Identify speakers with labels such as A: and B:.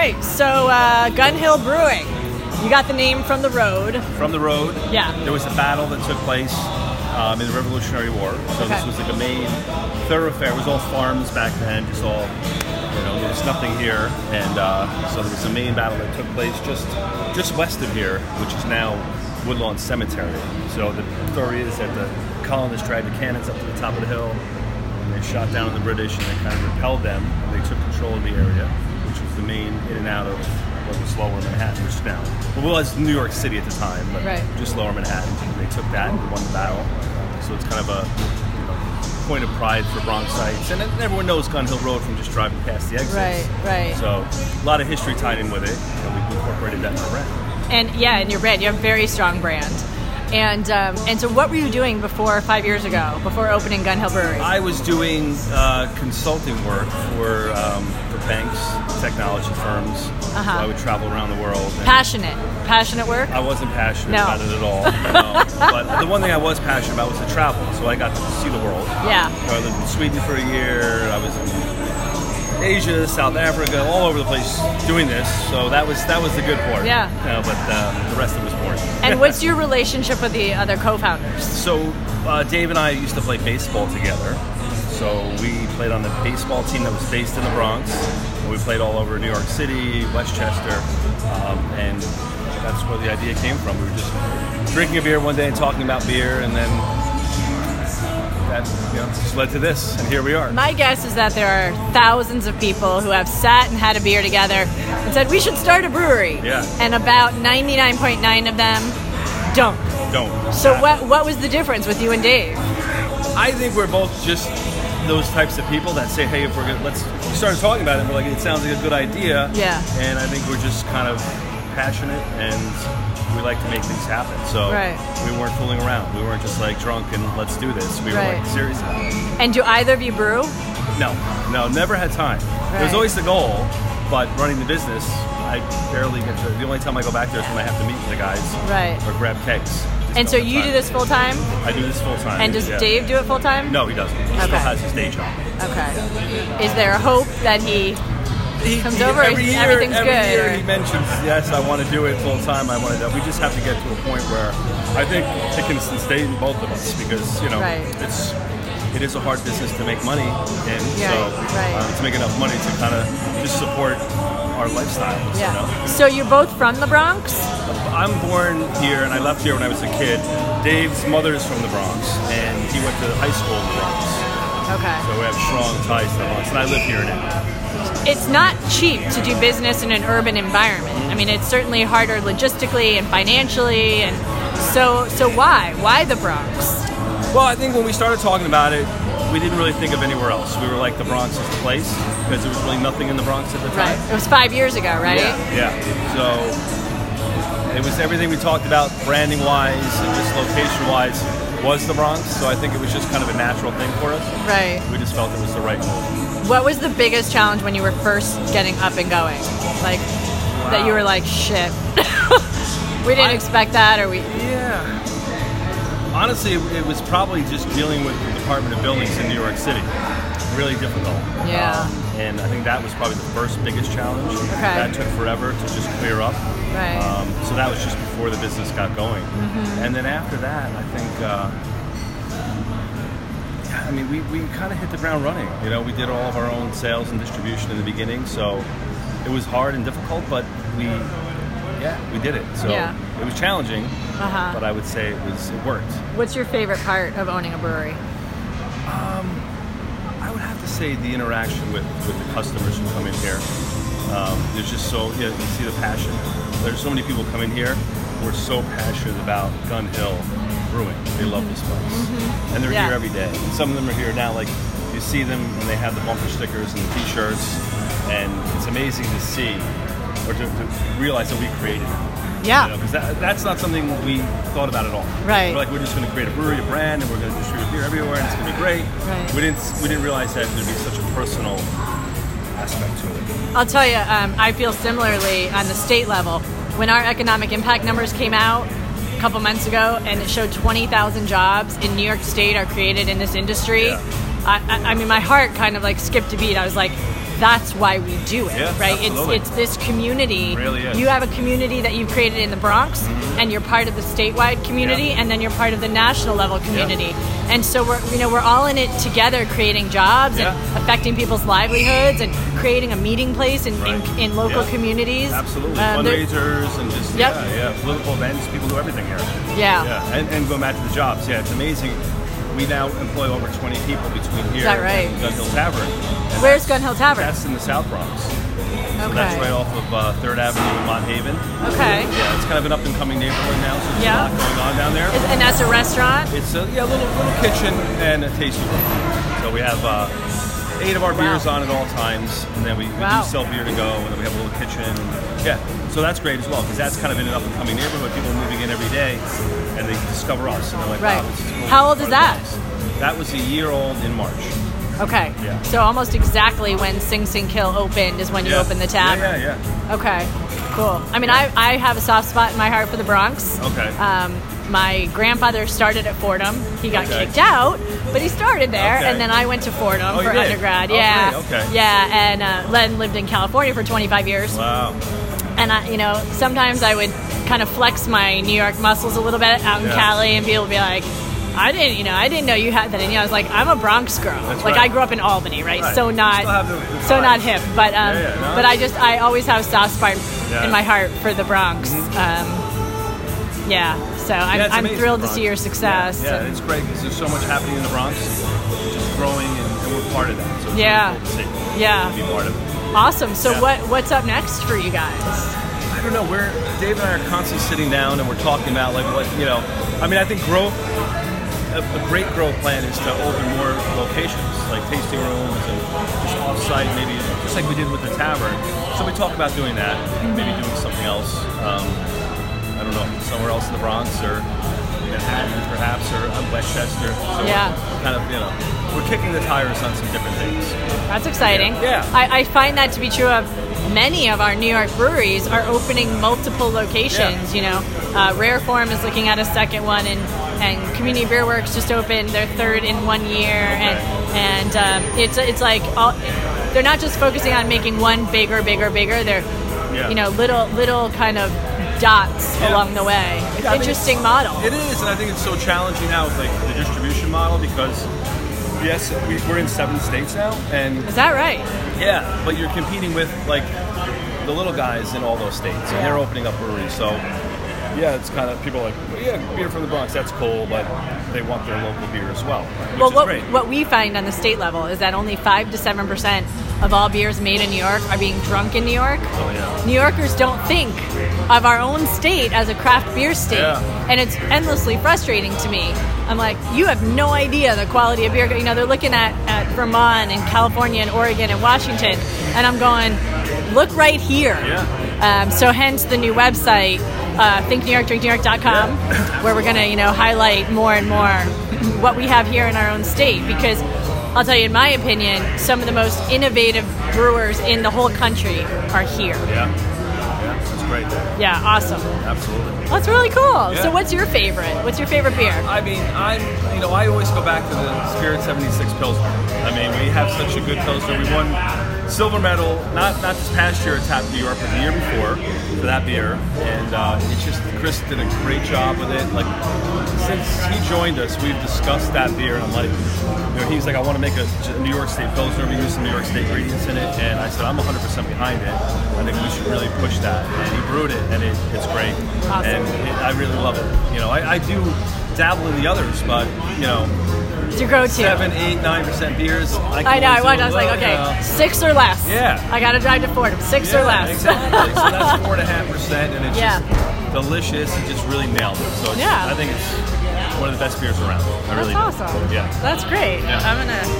A: right. So Gun Hill Brewing. You got the name from the road.
B: From the road.
A: Yeah.
B: There was a battle that took place in the Revolutionary War. So This was like a main thoroughfare. It was all farms back then, just all, there was nothing here. And so there was a main battle that took place just west of here, which is now Woodlawn Cemetery. So the story is that the colonists dragged the cannons up to the top of the hill, and they shot down the British, and they kind of repelled them. And they took control of the area, which was the main in and out of what was Lower Manhattan, which now was New York City at the time, but just Lower Manhattan. And they took that and won the battle. So it's kind of a point of pride for Bronxites, and everyone knows Gun Hill Road from just driving past the exits.
A: Right.
B: So a lot of history tied in with it. We incorporated that in our brand.
A: And in your brand, you have a very strong brand. And so what were you doing before 5 years ago, before opening Gun Hill Brewery?
B: I was doing consulting work for banks, technology firms. So I would travel around the world.
A: Passionate work?
B: I wasn't passionate about it at all. No. But the one thing I was passionate about was the travel. So I got to see the world.
A: Yeah.
B: So I lived in Sweden for a year. I was in Asia, South Africa, all over the place doing this. So that was the good part.
A: Yeah.
B: But the rest of it was boring.
A: And what's your relationship with the other co-founders?
B: So Dave and I used to play baseball together. So we played on the baseball team that was based in the Bronx. We played all over New York City, Westchester, and that's where the idea came from. We were just drinking a beer one day and talking about beer, and then that just led to this, and here we are.
A: My guess is that there are thousands of people who have sat and had a beer together and said, we should start a brewery.
B: Yeah.
A: And about 99.9 of them don't. So what was the difference with you and Dave?
B: I think we're both just those types of people that say, hey, if we're gonna, we started talking about it, we're like, it sounds like a good idea.
A: Yeah.
B: And I think we're just kind of passionate, and we like to make things happen. So we weren't fooling around. We weren't just like drunk and let's do this. We were like serious about it.
A: And do either of you brew?
B: No, never had time. There's always the goal, but running the business, I barely get to. The only time I go back there is when I have to meet the guys or grab kegs.
A: And so you do this full time?
B: I do this full time.
A: And does Dave do it full time?
B: No, he doesn't. He still has his day job.
A: Okay. Is there a hope that he comes over?
B: Every year,
A: everything's
B: every
A: good?
B: year he mentions, yes, I want to do it full time. I want to do it. We just have to get to a point where I think it can sustain both of us, because it is a hard business to make money in. To make enough money to kind of just support our lifestyles.
A: Yeah. So you're both from the Bronx?
B: I'm born here, and I left here when I was a kid. Dave's mother is from the Bronx, and he went to high school in the Bronx.
A: Okay.
B: So we have strong ties to the Bronx, and I live here now.
A: It's not cheap to do business in an urban environment. I mean, it's certainly harder logistically and financially, and so why? Why the Bronx?
B: Well, I think when we started talking about it, we didn't really think of anywhere else. We were like, the Bronx is the place, because there was really nothing in the Bronx at the time.
A: Right. It was 5 years ago, right?
B: Yeah. So it was everything we talked about, branding-wise and just location-wise, was the Bronx. So I think it was just kind of a natural thing for us.
A: Right.
B: We just felt it was the right move.
A: What was the biggest challenge when you were first getting up and going? Like, that you were like, shit, we didn't expect that, or we...
B: Yeah. Honestly, it was probably just dealing with the Department of Buildings in New York City. Really difficult.
A: Yeah.
B: And I think that was probably the first biggest challenge.
A: Okay.
B: That took forever to just clear up.
A: Right.
B: So that was just before the business got going. Mm-hmm. And then after that, I think, we kind of hit the ground running. We did all of our own sales and distribution in the beginning, so it was hard and difficult, but we did it. So it was challenging, but I would say it worked.
A: What's your favorite part of owning a brewery?
B: I would have to say the interaction with the customers who come in here. There's just you see the passion. There's so many people come in here who are so passionate about Gun Hill Brewing. They love this place. And they're here every day. And some of them are here now, like you see them and they have the bumper stickers and the t-shirts, and it's amazing to see or to realize that we created it.
A: Yeah.
B: Because that's not something we thought about at all.
A: Right.
B: We're just going to create a brewery, a brand, and we're going to distribute beer everywhere, and it's going to be great.
A: Right.
B: We didn't realize that there'd be such a personal aspect to it.
A: I'll tell you, I feel similarly on the state level. When our economic impact numbers came out a couple months ago, and it showed 20,000 jobs in New York State are created in this industry, I mean, my heart kind of like skipped a beat. I was like, that's why we do it,
B: Yeah,
A: right?
B: absolutely.
A: It's this community.
B: It really is.
A: You have a community that you've created in the Bronx, and you're part of the statewide community,
B: Yeah.
A: and then you're part of the national level community. And so we're all in it together, creating jobs
B: Yeah.
A: and affecting people's livelihoods and creating a meeting place in local
B: Yeah.
A: communities.
B: Absolutely.
A: There-
B: Fundraisers and just,
A: Yep.
B: political events. People do everything here.
A: Yeah.
B: And going back to the jobs, it's amazing. We now employ over 20 people between here
A: that right?
B: and Gun Hill Tavern. And
A: Where's Gun Hill Tavern?
B: That's in the South Bronx. So
A: Okay.
B: that's right off of 3rd Avenue in Mont Haven.
A: Okay.
B: Yeah, it's kind of an up-and-coming neighborhood now, so there's
A: Yeah.
B: a lot going on down there.
A: And that's a restaurant?
B: It's a little kitchen and a tasting room. So we have 8 of our beers on at all times, and then we do sell beer to go, and then we have a little kitchen. Yeah, so that's great as well, because that's kind of in an up-and-coming neighborhood. People are moving in every day, and they discover us, and they're like,
A: Right.
B: wow, this is cool.
A: How old is that?
B: That was a year old in March.
A: Okay.
B: Yeah.
A: So almost exactly when Sing Sing Kill opened is when you opened the tavern.
B: Yeah.
A: Okay. Cool. I mean, I have a soft spot in my heart for the Bronx.
B: Okay.
A: My grandfather started at Fordham. He got
B: Okay.
A: kicked out, but he started there,
B: Okay.
A: and then I went to Fordham
B: Oh, you
A: for
B: did?
A: undergrad.
B: Oh,
A: Yeah.
B: great. Okay.
A: Yeah, and Len lived in California for 25 years.
B: Wow.
A: And sometimes I would kind of flex my New York muscles a little bit out in
B: Yeah.
A: Cali, and people would be like, I didn't know you had that in you. I was like, I'm a Bronx girl.
B: That's
A: like
B: right.
A: I grew up in Albany, right?
B: Right.
A: So not,
B: You still have the
A: so
B: vibe.
A: not hip, but
B: no.
A: but I always have a soft spot
B: Yeah.
A: in my heart for the Bronx. So
B: It's
A: I'm
B: amazing,
A: thrilled
B: the
A: to see
B: Bronx.
A: your success.
B: Yeah, it's great because there's so much happening in the Bronx, just growing, and we're part of that. So it's
A: Yeah.
B: really cool to see.
A: Yeah.
B: To be part of it.
A: Awesome. So
B: Yeah.
A: what's up next for you guys?
B: I don't know. Dave and I are constantly sitting down and we're talking about like what I mean, I think growth. A great growth plan is to open more locations, like tasting rooms and just off-site, maybe just like we did with the tavern. So we talk about doing that, maybe doing something else. I don't know, somewhere else in the Bronx or Manhattan, perhaps, or Westchester. So
A: Yeah.
B: we're kind of we're kicking the tires on some different things.
A: That's exciting.
B: Yeah.
A: I find that to be true of many of our New York breweries are opening multiple locations. Rare Form is looking at a second one, and Community Beer Works just opened their third in 1 year, and it's like they're not just focusing on making one bigger. They're little kind of dots along the way. It's an interesting model.
B: It is, and I think it's so challenging now with like the distribution model because yes, we're in 7 states now, and
A: Is that right?
B: yeah, but you're competing with like the little guys in all those states, and they're opening up breweries. So yeah, it's kind of people are like, well, yeah, beer from the Bronx, that's cool, but they want their local beer as well, which is great.
A: What we find on the state level is that only 5 to 7% of all beers made in New York are being drunk in New York.
B: Oh yeah.
A: New Yorkers don't think of our own state as a craft beer state, and it's endlessly frustrating to me. I'm like, you have no idea the quality of beer. They're looking at Vermont and California and Oregon and Washington, and I'm going, look right here.
B: Yeah.
A: So hence the new website, thinknewyork.drinknewyork.com, where we're going to highlight more and more what we have here in our own state, because I'll tell you, in my opinion, some of the most innovative brewers in the whole country are here.
B: Yeah, that's great.
A: Yeah, awesome.
B: Absolutely.
A: That's really cool.
B: Yeah.
A: So what's your favorite? What's your favorite beer?
B: I mean, I always go back to the Spirit 76 Pilsner. I mean, we have such a good Pilsner. We won silver medal, not this past year at Tap New York, but the year before for that beer. And it's just, Chris did a great job with it. Like, since he joined us, we've discussed that beer, and I'm like, he's like, I want to make a New York State Pilsner. We use some New York State ingredients in it. And I said, I'm 100% behind it. I think we should really push that. And he brewed it, and it's great.
A: Awesome.
B: And I really love it. I do dabble in the others, but,
A: It's your go-to.
B: 7, 8, 9% beers.
A: I know. I was like, okay, 6 or less.
B: Yeah.
A: I got to drive to Fordham. 6 or less.
B: Exactly. So that's 4.5%, and it's
A: Yeah.
B: just delicious. It just really nailed it. So I think it's one of the best beers around. I really
A: That's
B: do.
A: awesome.
B: Yeah.
A: That's great.
B: Yeah.
A: I'm gonna